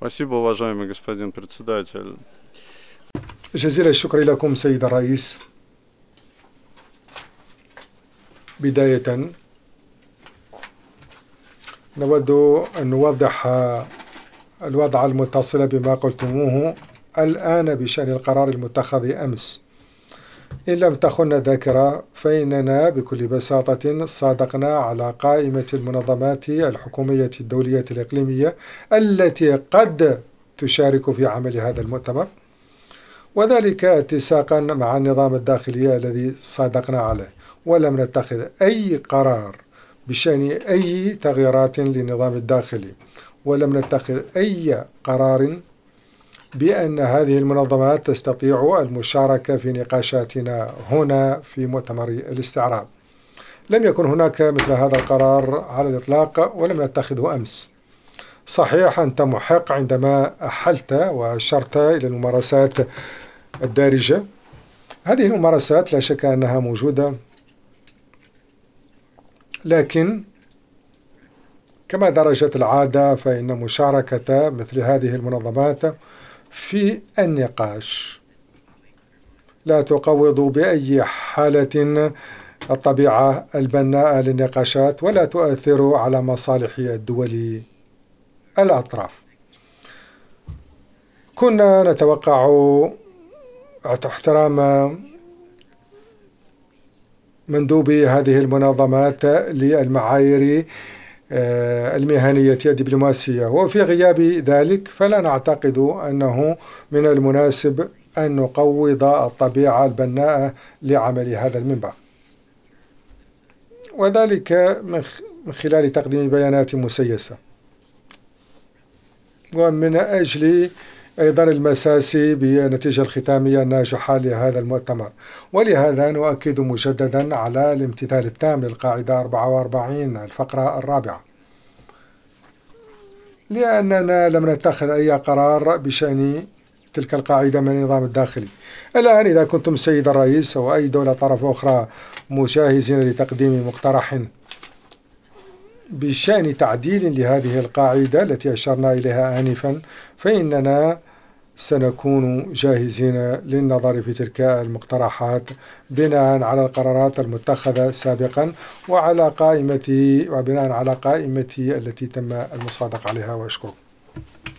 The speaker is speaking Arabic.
Спасибо, уважаемый господин председатель. جزيل الشكر لكم سيد الرئيس. بداية نود أن نوضح الوضع المتصل بما قلتموه الآن بشأن القرار المتخذ أمس. إن لم تخن الذاكرة فإننا بكل بساطة صادقنا على قائمة المنظمات الحكومية الدولية الإقليمية التي قد تشارك في عمل هذا المؤتمر، وذلك اتساقا مع النظام الداخلي الذي صادقنا عليه، ولم نتخذ أي قرار بشأن أي تغييرات للنظام الداخلي، ولم نتخذ أي قرار بأن هذه المنظمات تستطيع المشاركة في نقاشاتنا هنا في مؤتمر الاستعراض. لم يكن هناك مثل هذا القرار على الإطلاق، ولم نتخذه أمس. صحيح أنت محق عندما أحلت وأشرت إلى الممارسات الدارجة. هذه الممارسات لا شك أنها موجودة، لكن كما درجت العادة فإن مشاركة مثل هذه المنظمات في النقاش لا تقوض بأي حالة الطبيعة البناءة للنقاشات، ولا تؤثر على مصالح الدول الأطراف. كنا نتوقع احترام مندوبي هذه المنظمات للمعايير المهنية الدبلوماسية، وفي غياب ذلك فلا نعتقد أنه من المناسب أن نقوض الطبيعة البناءة لعمل هذا المنبر، وذلك من خلال تقديم بيانات مسيسة، ومن أجل أيضا المساس بالنتيجة الختامية الناجحة لهذا المؤتمر. ولهذا نؤكد مجددا على الامتثال التام للقاعدة 44 الفقرة الرابعة، لأننا لم نتخذ أي قرار بشأن تلك القاعدة من النظام الداخلي. الآن إذا كنتم سيد الرئيس أو أي دولة طرف أخرى مجاهزين لتقديم مقترح بشأن تعديل لهذه القاعدة التي أشرنا إليها آنفا، فإننا سنكون جاهزين للنظر في تلك المقترحات بناء على القرارات المتخذة سابقا وبناء على قائمة التي تم المصادقة عليها. وأشكركم.